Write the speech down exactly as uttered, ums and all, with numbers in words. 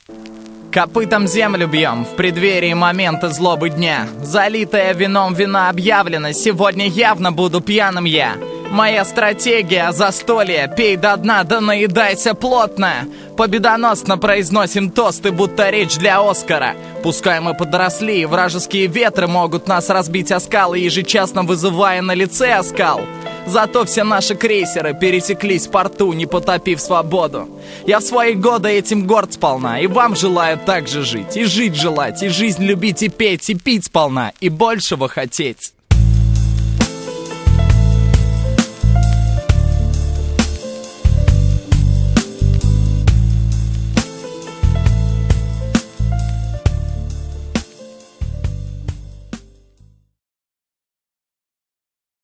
Копытом землю бьем в преддверии момента злобы дня. Залитая вином вина объявлено, сегодня явно буду пьяным я. Моя стратегия — застолье, пей до дна, да наедайся плотно. Победоносно произносим тосты, будто речь для Оскара. Пускай мы подросли, вражеские ветры могут нас разбить о скалы, ежечасно вызывая на лице оскал. Зато все наши крейсеры пересеклись в порту, не потопив свободу. Я в свои годы этим горд сполна, и вам желаю так же жить. И жить желать, и жизнь любить, и петь, и пить сполна, и большего хотеть.